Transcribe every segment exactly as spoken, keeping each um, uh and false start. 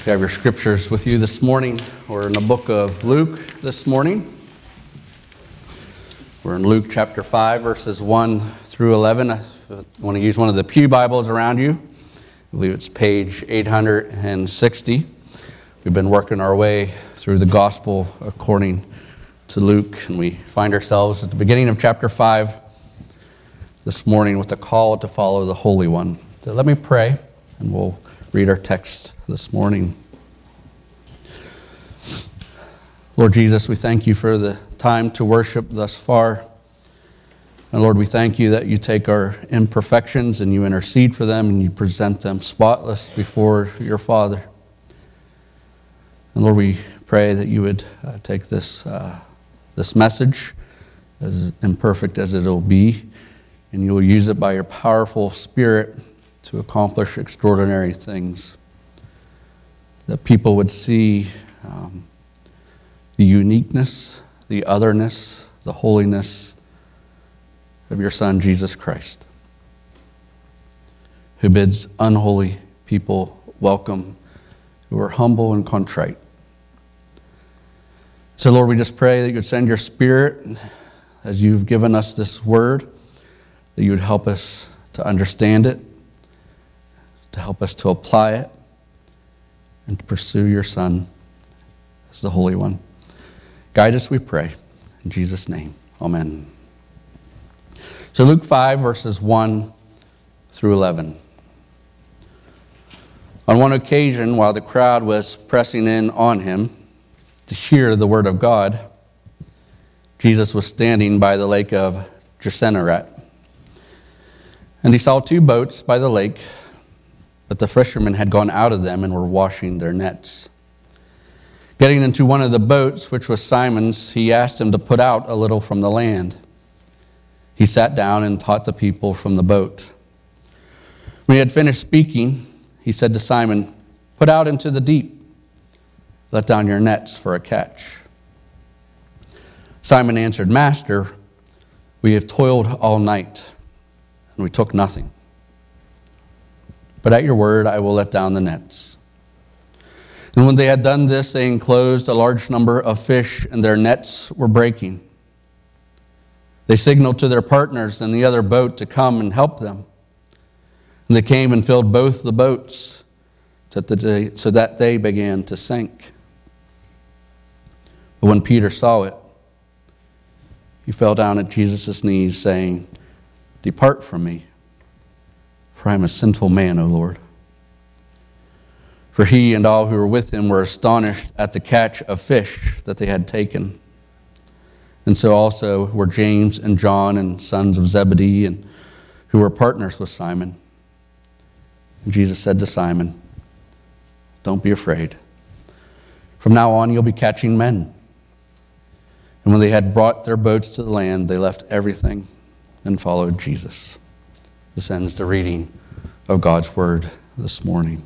If you have your scriptures with you this morning, we're in the book of Luke this morning. We're in Luke chapter five, verses one through eleven. If you want to use one of the pew Bibles around you, I believe it's page eight hundred sixty. We've been working our way through the gospel according to Luke, and we find ourselves at the beginning of chapter five this morning with a call to follow the Holy One. So let me pray, and we'll read our text this morning. Lord Jesus, we thank you for the time to worship thus far. And Lord, we thank you that you take our imperfections and you intercede for them and you present them spotless before your Father. And Lord, we pray that you would uh, take this uh, this message, as imperfect as it'll be, and you will use it by your powerful Spirit to accomplish extraordinary things. That people would see um, the uniqueness, the otherness, the holiness of your Son, Jesus Christ, who bids unholy people welcome, who are humble and contrite. So, Lord, we just pray that you would send your Spirit as you've given us this word, that you would help us to understand it, to help us to apply it, and to pursue your Son as the Holy One. Guide us, we pray. In Jesus' name, amen. So Luke five, verses one through eleven. On one occasion, while the crowd was pressing in on him to hear the word of God, Jesus was standing by the lake of Gennesaret. And he saw two boats by the lake, but the fishermen had gone out of them and were washing their nets. Getting into one of the boats, which was Simon's, he asked him to put out a little from the land. He sat down and taught the people from the boat. When he had finished speaking, he said to Simon, "Put out into the deep. Let down your nets for a catch." Simon answered, "Master, we have toiled all night, and we took nothing. But at your word I will let down the nets." And when they had done this, they enclosed a large number of fish, and their nets were breaking. They signaled to their partners in the other boat to come and help them. And they came and filled both the boats so that they began to sink. But when Peter saw it, he fell down at Jesus' knees, saying, "Depart from me, for I am a sinful man, O Lord." For he and all who were with him were astonished at the catch of fish that they had taken. And so also were James and John, and sons of Zebedee, and who were partners with Simon. And Jesus said to Simon, "Don't be afraid. From now on you'll be catching men." And when they had brought their boats to the land, they left everything and followed Jesus. This ends the reading of God's word this morning.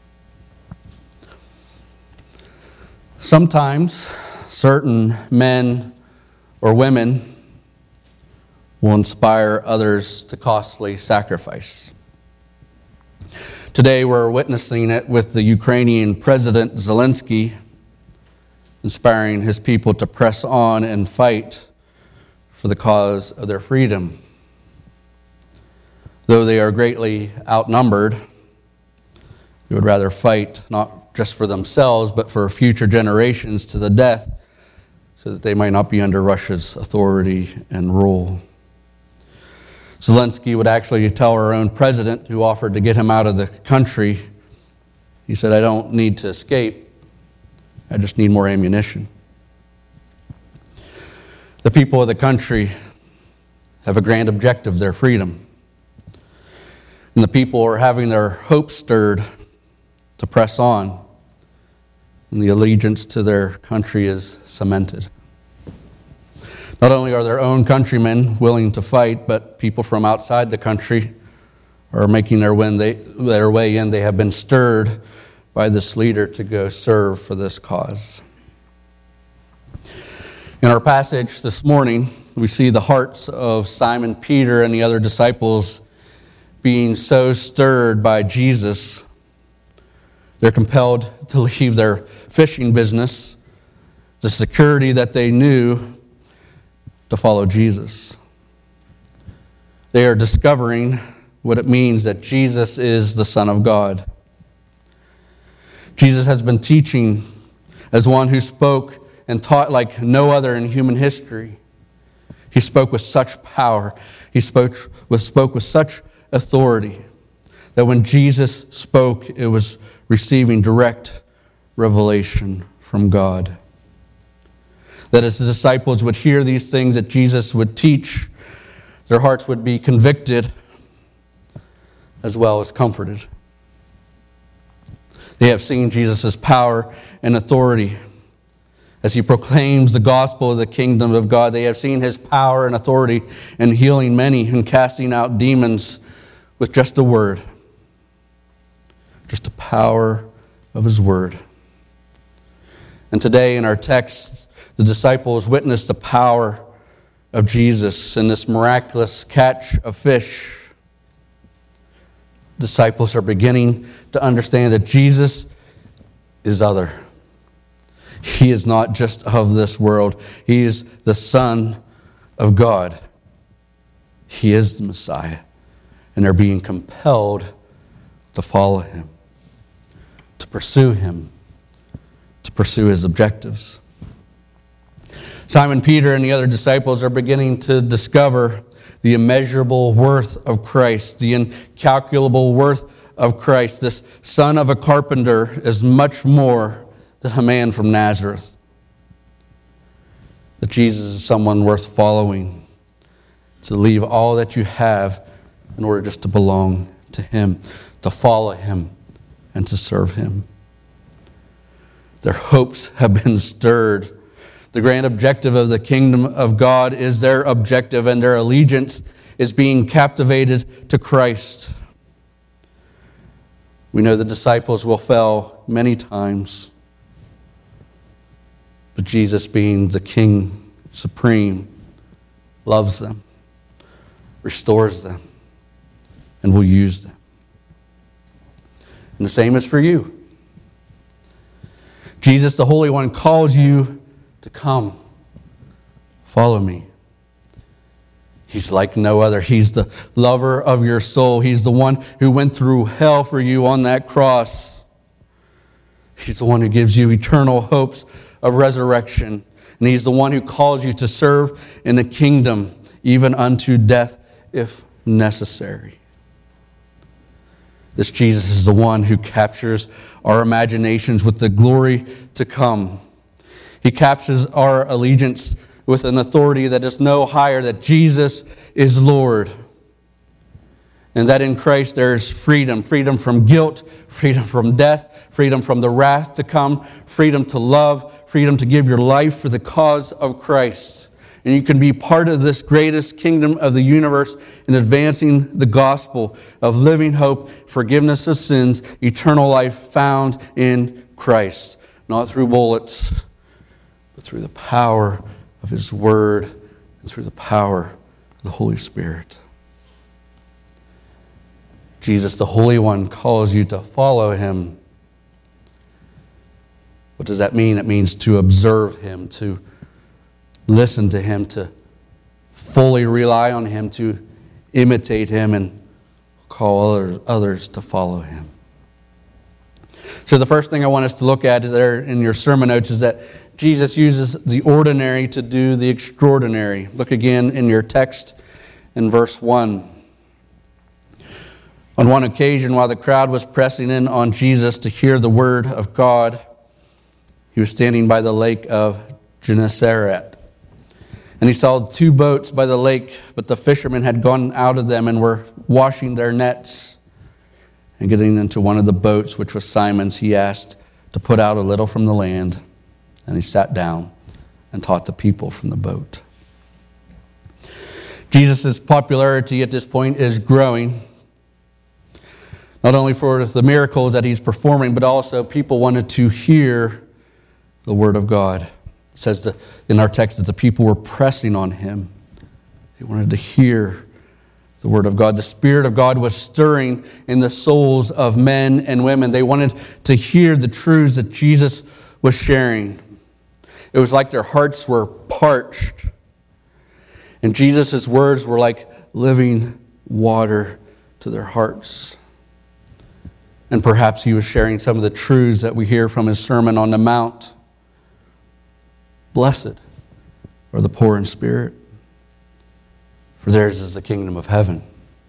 Sometimes certain men or women will inspire others to costly sacrifice. Today we're witnessing it with the Ukrainian President Zelensky, inspiring his people to press on and fight for the cause of their freedom. Though they are greatly outnumbered, they would rather fight not just for themselves, but for future generations to the death, so that they might not be under Russia's authority and rule. Zelensky would actually tell our own president, who offered to get him out of the country, he said, "I don't need to escape. I just need more ammunition." The people of the country have a grand objective, their freedom. And the people are having their hopes stirred to press on. And the allegiance to their country is cemented. Not only are their own countrymen willing to fight, but people from outside the country are making their way, they, their way in. They have been stirred by this leader to go serve for this cause. In our passage this morning, we see the hearts of Simon Peter and the other disciples being so stirred by Jesus They're compelled to leave their fishing business, the security that they knew, to follow Jesus. They are discovering what it means that Jesus is the Son of God. Jesus has been teaching as one who spoke and taught like no other in human history. He spoke with such power. He spoke with, spoke with such authority that when Jesus spoke, it was receiving direct revelation from God. That as the disciples would hear these things that Jesus would teach, their hearts would be convicted as well as comforted. They have seen Jesus' power and authority as he proclaims the gospel of the kingdom of God. They have seen his power and authority in healing many and casting out demons with just a word. Just the power of his word. And today in our text, the disciples witnessed the power of Jesus in this miraculous catch of fish. Disciples are beginning to understand that Jesus is other. He is not just of this world. He is the Son of God. He is the Messiah. And they're being compelled to follow him, to pursue him, to pursue his objectives. Simon Peter and the other disciples are beginning to discover the immeasurable worth of Christ, the incalculable worth of Christ. This son of a carpenter is much more than a man from Nazareth. That Jesus is someone worth following, to leave all that you have in order just to belong to him, to follow him, and to serve him. Their hopes have been stirred. The grand objective of the kingdom of God is their objective, and their allegiance is being captivated to Christ. We know the disciples will fail many times, but Jesus, being the King supreme, loves them, restores them, and will use them. And the same is for you. Jesus, the Holy One, calls you to come, follow me. He's like no other. He's the lover of your soul. He's the one who went through hell for you on that cross. He's the one who gives you eternal hopes of resurrection. And he's the one who calls you to serve in the kingdom, even unto death if necessary. This Jesus is the one who captures our imaginations with the glory to come. He captures our allegiance with an authority that is no higher, that Jesus is Lord. And that in Christ there is freedom. Freedom from guilt, freedom from death, freedom from the wrath to come, freedom to love, freedom to give your life for the cause of Christ. And you can be part of this greatest kingdom of the universe in advancing the gospel of living hope, forgiveness of sins, eternal life found in Christ. Not through bullets, but through the power of his word and through the power of the Holy Spirit. Jesus, the Holy One, calls you to follow him. What does that mean? It means to observe him, to listen to him, to fully rely on him, to imitate him, and call others, others to follow him. So the first thing I want us to look at there in your sermon notes is that Jesus uses the ordinary to do the extraordinary. Look again in your text in verse one. On one occasion, while the crowd was pressing in on Jesus to hear the word of God, he was standing by the lake of Gennesaret. And he saw two boats by the lake, but the fishermen had gone out of them and were washing their nets. And getting into one of the boats, which was Simon's, he asked to put out a little from the land. And he sat down and taught the people from the boat. Jesus' popularity at this point is growing. Not only for the miracles that he's performing, but also people wanted to hear the word of God. It says that in our text that the people were pressing on him. They wanted to hear the Word of God. The Spirit of God was stirring in the souls of men and women. They wanted to hear the truths that Jesus was sharing. It was like their hearts were parched. And Jesus' words were like living water to their hearts. And perhaps he was sharing some of the truths that we hear from his Sermon on the Mount. Blessed are the poor in spirit, for theirs is the kingdom of heaven.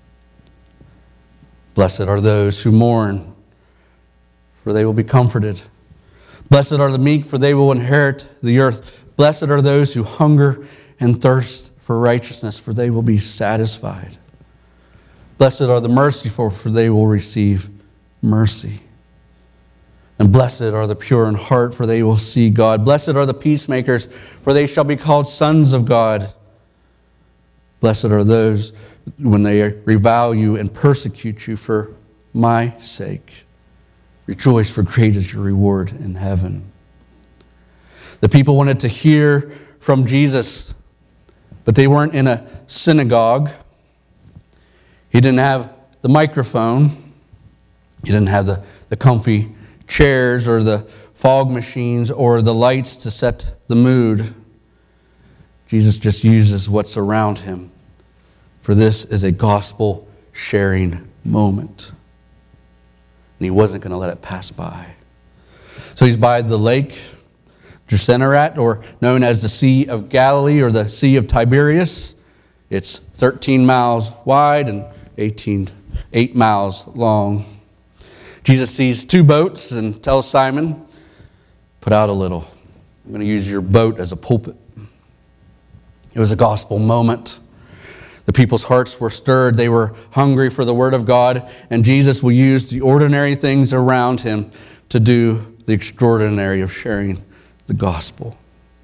Blessed are those who mourn, for they will be comforted. Blessed are the meek, for they will inherit the earth. Blessed are those who hunger and thirst for righteousness, for they will be satisfied. Blessed are the merciful, for they will receive mercy. And blessed are the pure in heart, for they will see God. Blessed are the peacemakers, for they shall be called sons of God. Blessed are those when they revile you and persecute you for my sake. Rejoice, for great is your reward in heaven. The people wanted to hear from Jesus, but they weren't in a synagogue. He didn't have the microphone. He didn't have the, the comfy chairs or the fog machines or the lights to set the mood. Jesus just uses what's around him. For this is a gospel sharing moment. And he wasn't going to let it pass by. So he's by the lake Gennesaret, or known as the Sea of Galilee or the Sea of Tiberias. It's thirteen miles wide and eighteen, eight miles long. Jesus sees two boats and tells Simon, put out a little. I'm going to use your boat as a pulpit. It was a gospel moment. The people's hearts were stirred. They were hungry for the Word of God, and Jesus will use the ordinary things around him to do the extraordinary of sharing the gospel.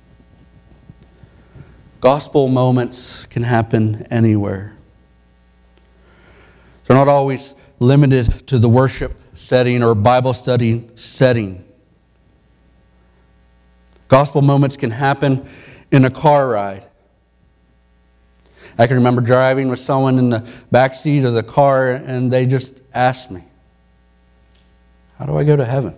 Gospel moments can happen anywhere. They're not always limited to the worship setting or Bible study setting. Gospel moments can happen in a car ride. I can remember driving with someone in the back seat of the car, and they just asked me, how do I go to heaven?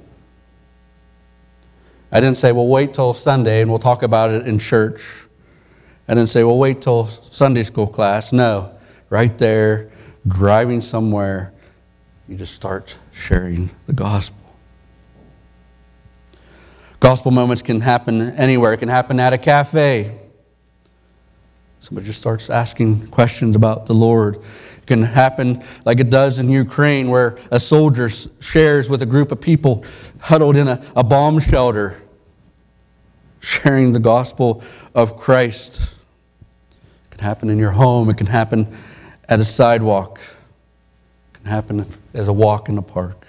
I didn't say, well, wait till Sunday and we'll talk about it in church. I didn't say, well, wait till Sunday school class. No, right there, driving somewhere, you just start sharing the gospel. Gospel moments can happen anywhere. It can happen at a cafe. Somebody just starts asking questions about the Lord. It can happen like it does in Ukraine, where a soldier shares with a group of people huddled in a, a bomb shelter, sharing the gospel of Christ. It can happen in your home. It can happen at a sidewalk. It can happen as a walk in the park.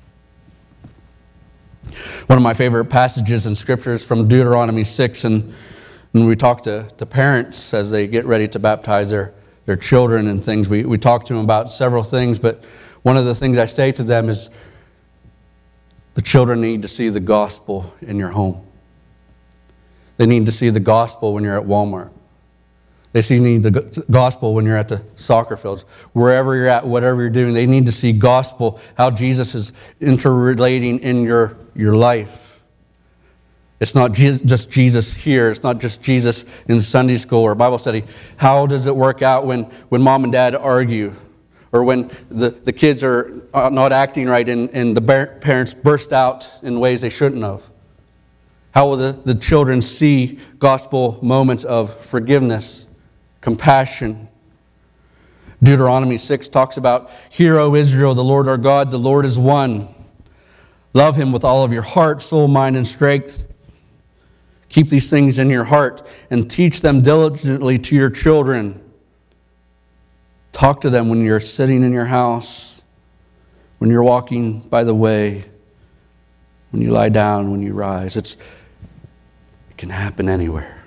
One of my favorite passages in Scripture is from Deuteronomy six, and when we talk to, to parents as they get ready to baptize their, their children and things, we, we talk to them about several things, but one of the things I say to them is the children need to see the gospel in your home. They need to see the gospel when you're at Walmart. They see need the gospel when you're at the soccer fields. Wherever you're at, whatever you're doing, they need to see gospel, how Jesus is interrelating in your, your life. It's not just Jesus here. It's not just Jesus in Sunday school or Bible study. How does it work out when, when mom and dad argue? Or when the, the kids are not acting right and, and the parents burst out in ways they shouldn't have? How will the, the children see gospel moments of forgiveness, compassion? Deuteronomy six talks about, hear, O Israel, the Lord our God, the Lord is one. Love him with all of your heart, soul, mind, and strength. Keep these things in your heart and teach them diligently to your children. Talk to them when you're sitting in your house, when you're walking by the way, when you lie down, when you rise. It's, it can happen anywhere.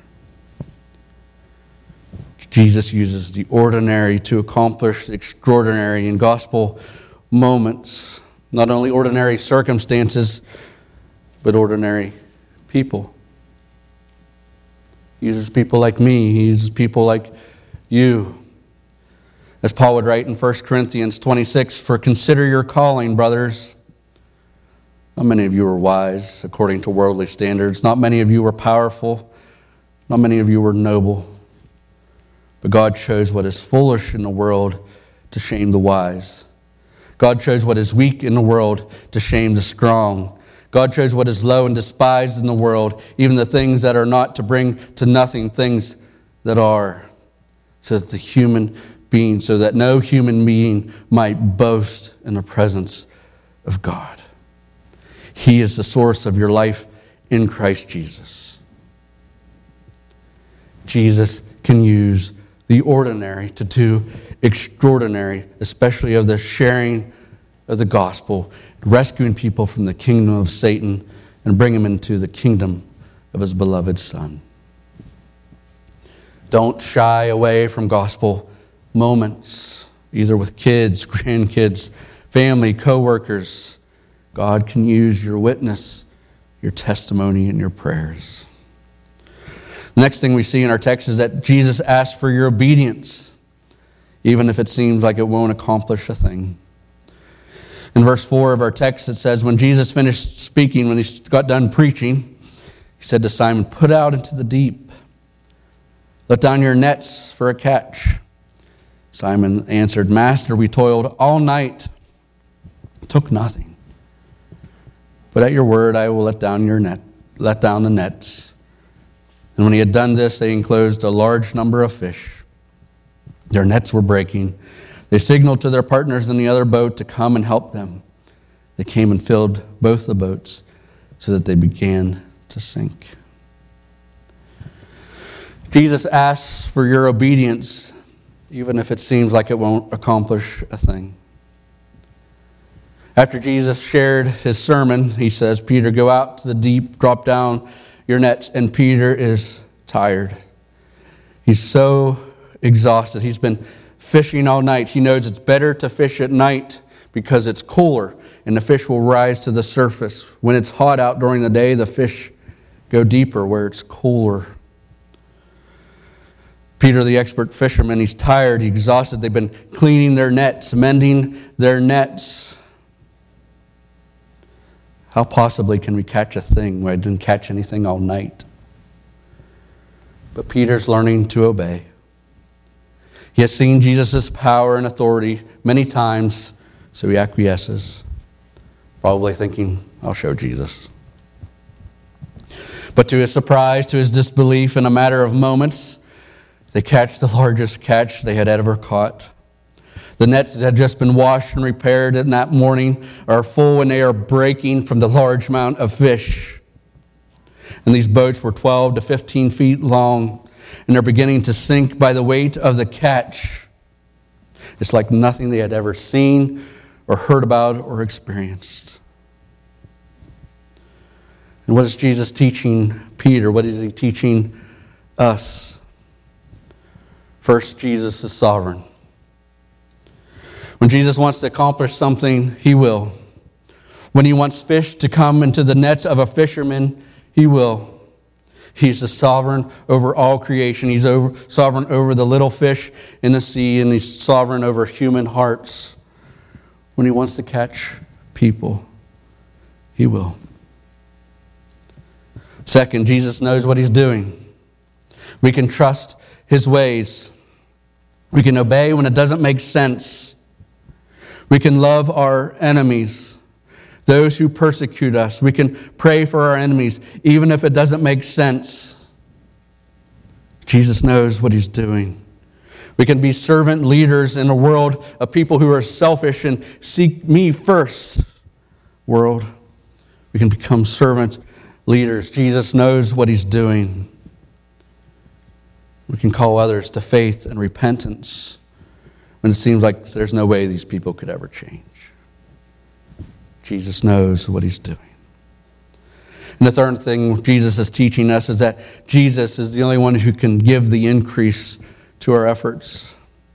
Jesus uses the ordinary to accomplish the extraordinary in gospel moments. Not only ordinary circumstances, but ordinary people. He uses people like me. He uses people like you. As Paul would write in First Corinthians twenty-six, "For consider your calling, brothers. Not many of you were wise according to worldly standards. Not many of you were powerful. Not many of you were noble. But God chose what is foolish in the world to shame the wise. God chose what is weak in the world to shame the strong. God chose what is low and despised in the world, even the things that are not, to bring to nothing things that are, so that the human being, so that no human being might boast in the presence of God." He is the source of your life in Christ Jesus. Jesus can use the ordinary to do extraordinary, especially of the sharing of the gospel, rescuing people from the kingdom of Satan and bring them into the kingdom of his beloved Son. Don't shy away from gospel moments, either with kids, grandkids, family, co-workers. God can use your witness, your testimony, and your prayers. The next thing we see in our text is that Jesus asks for your obedience, even if it seems like it won't accomplish a thing. In verse four of our text, it says, when Jesus finished speaking, when he got done preaching, he said to Simon, "Put out into the deep. Let down your nets for a catch." Simon answered, "Master, we toiled all night, took nothing. But at your word I will let down your net, let down the nets." And when he had done this, they enclosed a large number of fish. Their nets were breaking. They signaled to their partners in the other boat to come and help them. They came and filled both the boats so that they began to sink. Jesus asks for your obedience, even if it seems like it won't accomplish a thing. After Jesus shared his sermon, he says, "Peter, go out to the deep, drop down your nets." And Peter is tired. He's so exhausted. He's been fishing all night. He knows it's better to fish at night because it's cooler and the fish will rise to the surface. When it's hot out during the day, the fish go deeper where it's cooler. Peter, the expert fisherman, he's tired, he's exhausted. They've been cleaning their nets, mending their nets. How possibly can we catch a thing when I didn't catch anything all night? But Peter's learning to obey. He has seen Jesus' power and authority many times, so he acquiesces, probably thinking, I'll show Jesus. But to his surprise, to his disbelief, in a matter of moments, they catch the largest catch they had ever caught. The nets that had just been washed and repaired in that morning are full and they are breaking from the large amount of fish. And these boats were twelve to fifteen feet long, and they're beginning to sink by the weight of the catch. It's like nothing they had ever seen or heard about or experienced. And what is Jesus teaching Peter? What is he teaching us? First, Jesus is sovereign. When Jesus wants to accomplish something, he will. When he wants fish to come into the nets of a fisherman, he will. He's the sovereign over all creation. He's over, sovereign over the little fish in the sea, and he's sovereign over human hearts. When he wants to catch people, he will. Second, Jesus knows what he's doing. We can trust his ways. We can obey when it doesn't make sense. We can love our enemies, those who persecute us. We can pray for our enemies, even if it doesn't make sense. Jesus knows what he's doing. We can be servant leaders in a world of people who are selfish and seek me first world. We can become servant leaders. Jesus knows what he's doing. We can call others to faith and repentance when it seems like there's no way these people could ever change. Jesus knows what he's doing. And the third thing Jesus is teaching us is that Jesus is the only one who can give the increase to our efforts.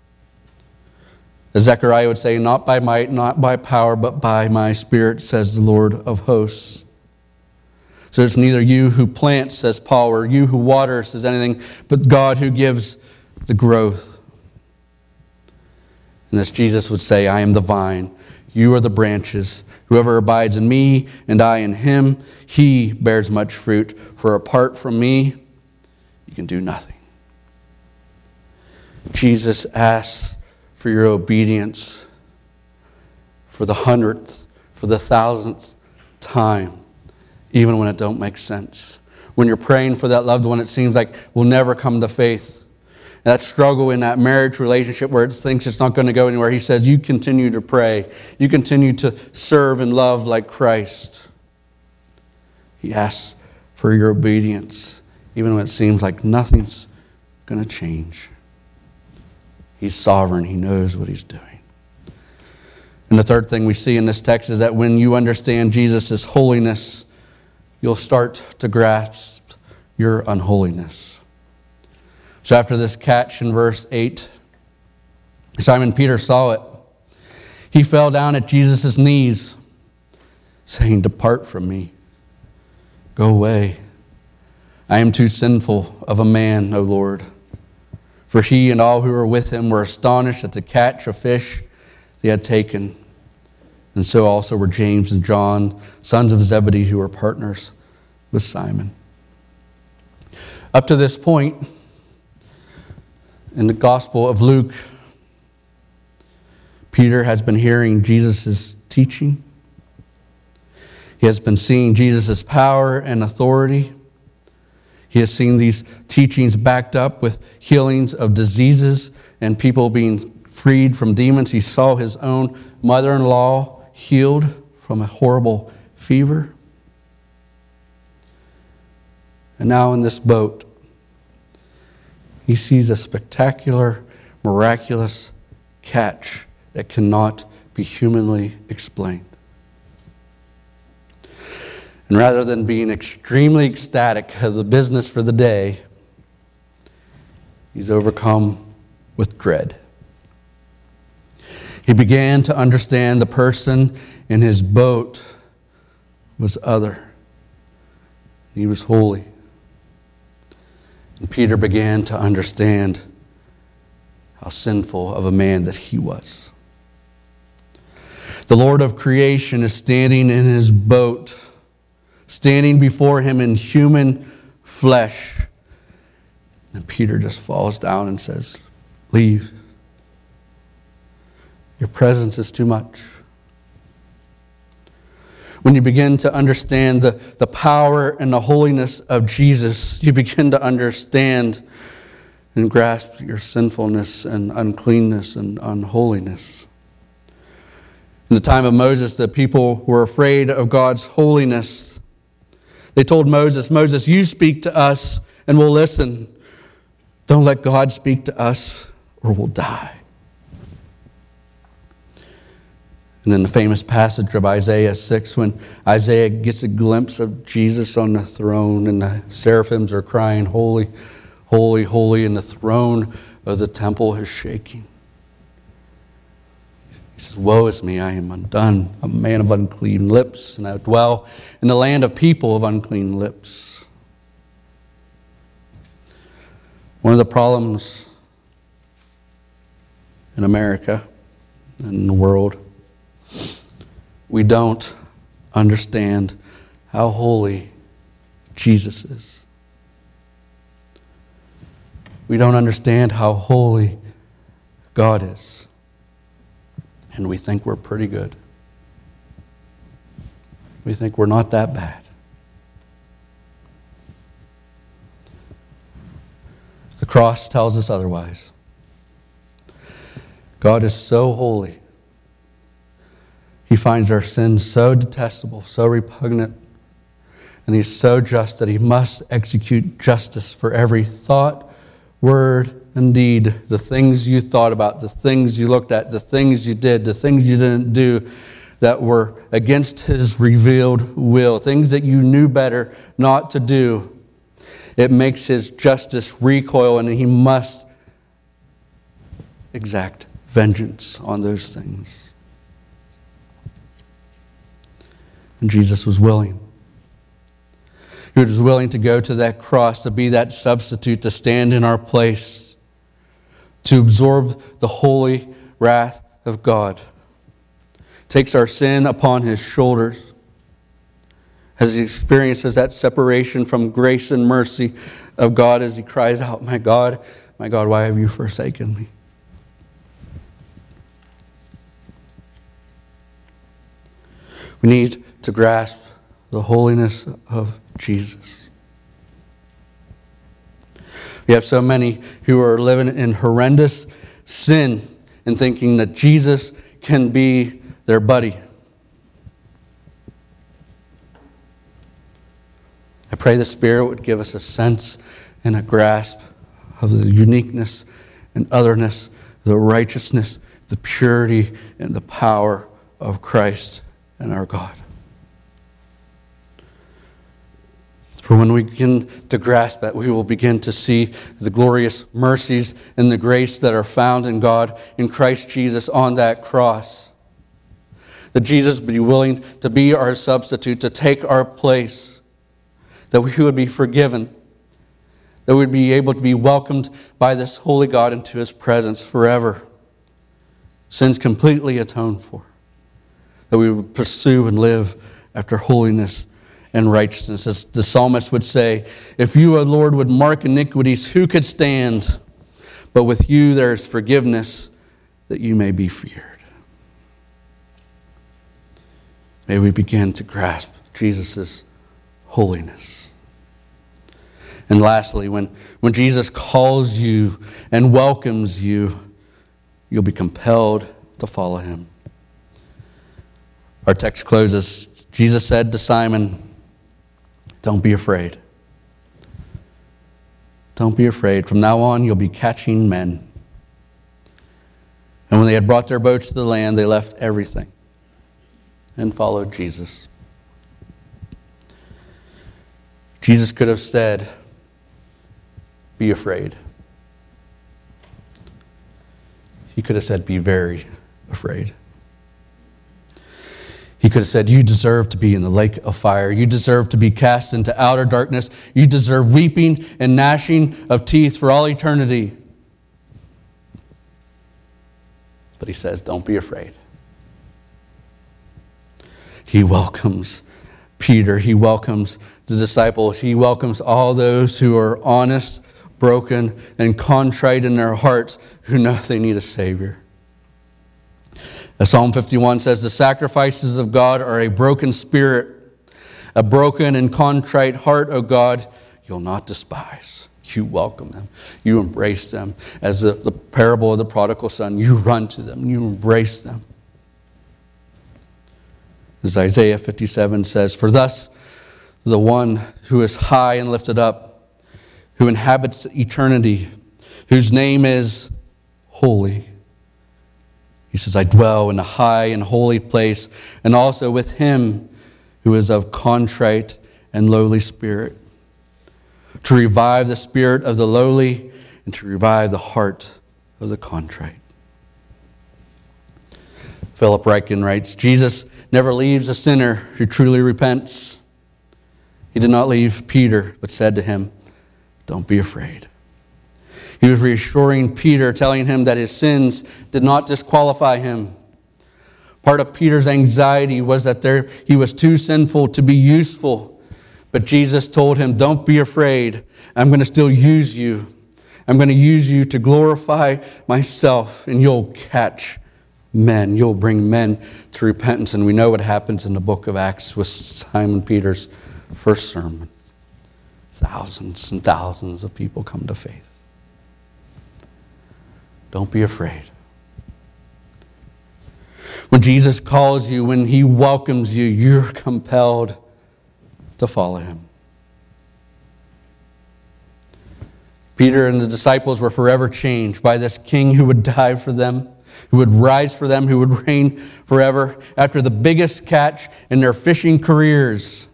As Zechariah would say, not by might, not by power, but by my Spirit, says the Lord of hosts. So it's neither you who plants, says Paul, or you who waters, says anything, but God who gives the growth. And as Jesus would say, I am the vine, you are the branches. Whoever abides in me and I in him, he bears much fruit. For apart from me, you can do nothing. Jesus asks for your obedience for the hundredth, for the thousandth time, even when it don't make sense. When you're praying for that loved one, it seems like will never come to faith. That struggle in that marriage relationship where it thinks it's not going to go anywhere. He says, you continue to pray. You continue to serve and love like Christ. He asks for your obedience, even when it seems like nothing's going to change. He's sovereign. He knows what he's doing. And the third thing we see in this text is that when you understand Jesus' holiness, you'll start to grasp your unholiness. So after this catch in verse eight, Simon Peter saw it. He fell down at Jesus' knees, saying, depart from me. Go away. I am too sinful of a man, O Lord. For he and all who were with him were astonished at the catch of fish they had taken. And so also were James and John, sons of Zebedee, who were partners with Simon. Up to this point, in the Gospel of Luke, Peter has been hearing Jesus' teaching. He has been seeing Jesus' power and authority. He has seen these teachings backed up with healings of diseases and people being freed from demons. He saw his own mother-in-law healed from a horrible fever. And now in this boat, he sees a spectacular, miraculous catch that cannot be humanly explained. And rather than being extremely ecstatic of the business for the day, he's overcome with dread. He began to understand the person in his boat was other. He was holy. And Peter began to understand how sinful of a man that he was. The Lord of creation is standing in his boat, standing before him in human flesh. And Peter just falls down and says, leave. Your presence is too much. When you begin to understand the, the power and the holiness of Jesus, you begin to understand and grasp your sinfulness and uncleanness and unholiness. In the time of Moses, the people were afraid of God's holiness. They told Moses, Moses, you speak to us and we'll listen. Don't let God speak to us or we'll die. And then the famous passage of Isaiah six, when Isaiah gets a glimpse of Jesus on the throne and the seraphims are crying, holy, holy, holy, and the throne of the temple is shaking. He says, woe is me, I am undone, a man of unclean lips, and I dwell in the land of people of unclean lips. One of the problems in America and in the world, we don't understand how holy Jesus is. We don't understand how holy God is. And we think we're pretty good. We think we're not that bad. The cross tells us otherwise. God is so holy. He finds our sins so detestable, so repugnant, and he's so just that he must execute justice for every thought, word, and deed. The things you thought about, the things you looked at, the things you did, the things you didn't do that were against his revealed will, things that you knew better not to do. It makes his justice recoil, and he must exact vengeance on those things. And Jesus was willing. He was willing to go to that cross, to be that substitute, to stand in our place, to absorb the holy wrath of God. Takes our sin upon his shoulders as he experiences that separation from grace and mercy of God as he cries out, "My God, my God, why have you forsaken me?" We need to grasp the holiness of Jesus. We have so many who are living in horrendous sin and thinking that Jesus can be their buddy. I pray the Spirit would give us a sense and a grasp of the uniqueness and otherness, the righteousness, the purity, and the power of Christ and our God. For when we begin to grasp that, we will begin to see the glorious mercies and the grace that are found in God in Christ Jesus on that cross. That Jesus would be willing to be our substitute, to take our place. That we would be forgiven. That we would be able to be welcomed by this holy God into his presence forever. Sins completely atoned for. That we would pursue and live after holiness and righteousness. As the psalmist would say, "If you, O Lord, would mark iniquities, who could stand? But with you there is forgiveness, that you may be feared." May we begin to grasp Jesus' holiness. And lastly, when, when Jesus calls you and welcomes you, you'll be compelled to follow him. Our text closes. Jesus said to Simon, "Don't be afraid. Don't be afraid. From now on, you'll be catching men." And when they had brought their boats to the land, they left everything and followed Jesus. Jesus could have said, "Be afraid." He could have said, "Be very afraid." He could have said, "You deserve to be in the lake of fire. You deserve to be cast into outer darkness. You deserve weeping and gnashing of teeth for all eternity." But he says, "Don't be afraid." He welcomes Peter. He welcomes the disciples. He welcomes all those who are honest, broken, and contrite in their hearts, who know they need a Savior. As Psalm fifty-one says, "The sacrifices of God are a broken spirit, a broken and contrite heart, O God, you'll not despise." You welcome them. You embrace them. As the, the parable of the prodigal son, you run to them. You embrace them. As Isaiah fifty-seven says, "For thus the one who is high and lifted up, who inhabits eternity, whose name is holy." He says, "I dwell in a high and holy place, and also with him who is of contrite and lowly spirit, to revive the spirit of the lowly and to revive the heart of the contrite." Philip Ryken writes, "Jesus never leaves a sinner who truly repents. He did not leave Peter, but said to him, 'Don't be afraid.'" He was reassuring Peter, telling him that his sins did not disqualify him. Part of Peter's anxiety was that there, he was too sinful to be useful. But Jesus told him, "Don't be afraid. I'm going to still use you. I'm going to use you to glorify myself, and you'll catch men. You'll bring men to repentance." And we know what happens in the book of Acts with Simon Peter's first sermon. Thousands and thousands of people come to faith. Don't be afraid. When Jesus calls you, when he welcomes you, you're compelled to follow him. Peter and the disciples were forever changed by this king who would die for them, who would rise for them, who would reign forever. After the biggest catch in their fishing careers,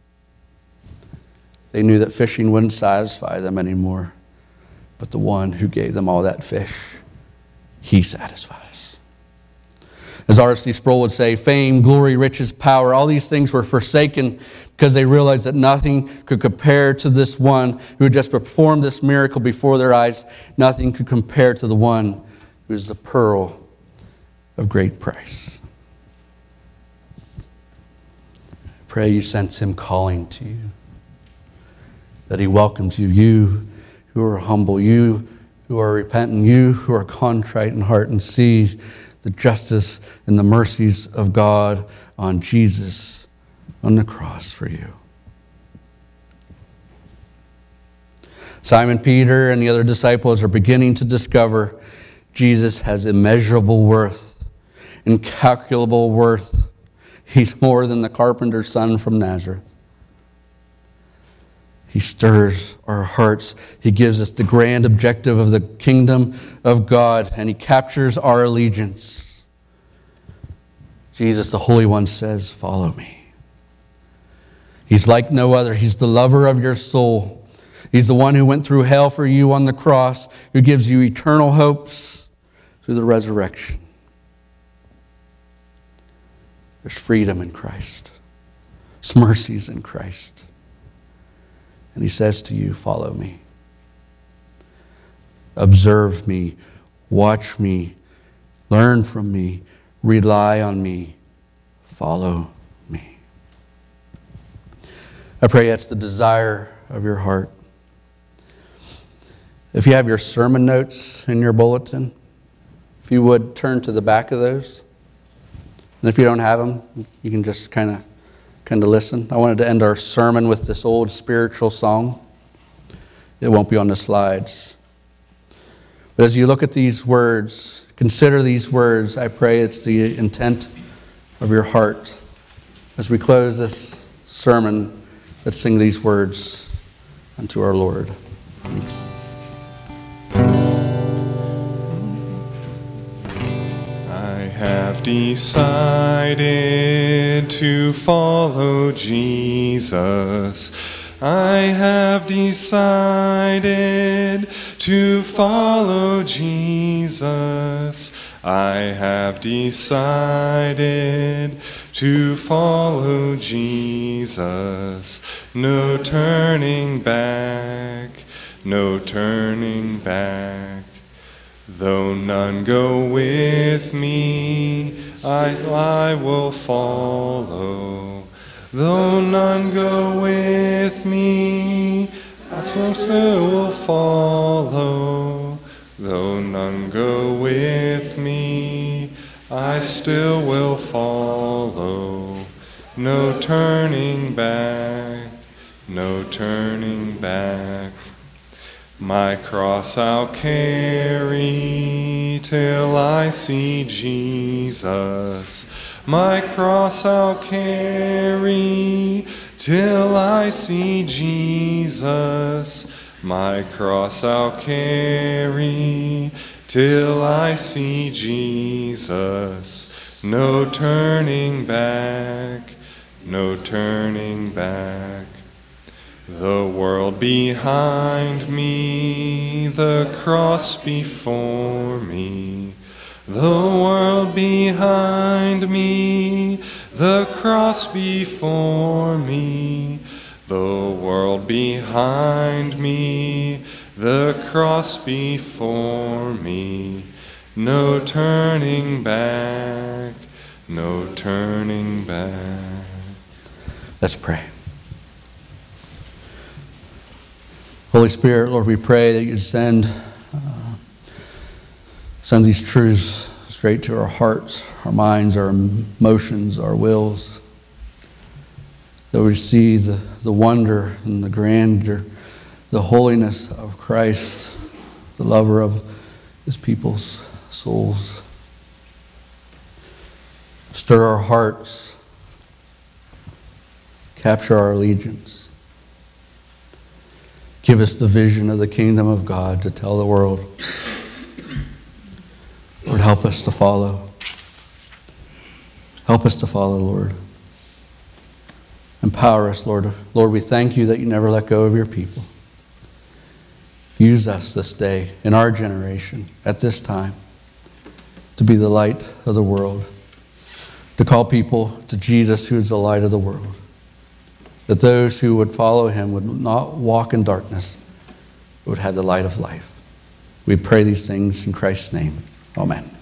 they knew that fishing wouldn't satisfy them anymore. But the one who gave them all that fish, he satisfies. As R C Sproul would say, fame, glory, riches, power, all these things were forsaken because they realized that nothing could compare to this one who had just performed this miracle before their eyes. Nothing could compare to the one who is the pearl of great price. I pray you sense him calling to you, that he welcomes you, you who are humble, you who are repentant, you who are contrite in heart and see the justice and the mercies of God on Jesus on the cross for you. Simon Peter and the other disciples are beginning to discover Jesus has immeasurable worth, incalculable worth. He's more than the carpenter's son from Nazareth. He stirs our hearts. He gives us the grand objective of the kingdom of God, and he captures our allegiance. Jesus, the Holy One, says, "Follow me." He's like no other. He's the lover of your soul. He's the one who went through hell for you on the cross, who gives you eternal hopes through the resurrection. There's freedom in Christ. There's mercies in Christ. And he says to you, follow me. Observe me. Watch me. Learn from me. Rely on me. Follow me. I pray that's the desire of your heart. If you have your sermon notes in your bulletin, if you would turn to the back of those. And if you don't have them, you can just kind of kind of listen. I wanted to end our sermon with this old spiritual song. It won't be on the slides. But as you look at these words, consider these words, I pray it's the intent of your heart. As we close this sermon, let's sing these words unto our Lord. I have decided to follow Jesus. I have decided to follow Jesus. I have decided to follow Jesus. No turning back, no turning back. Though none go with me, I, I will follow. Though none go with me, I still will follow. Though none go with me, I still will follow. No turning back, no turning back. My cross I'll carry till I see Jesus. My cross I'll carry till I see Jesus. My cross I'll carry till I see Jesus. No turning back, no turning back. The world behind me, the cross before me. The world behind me, the cross before me. The world behind me, the cross before me. No turning back, no turning back. Let's pray. Holy Spirit, Lord, we pray that you send uh, send these truths straight to our hearts, our minds, our emotions, our wills. That we see the, the wonder and the grandeur, the holiness of Christ, the lover of his people's souls. Stir our hearts, capture our allegiance. Give us the vision of the kingdom of God to tell the world. Lord, help us to follow. Help us to follow, Lord. Empower us, Lord. Lord, we thank you that you never let go of your people. Use us this day, in our generation, at this time, to be the light of the world, to call people to Jesus, who is the light of the world. That those who would follow him would not walk in darkness, but would have the light of life. We pray these things in Christ's name. Amen.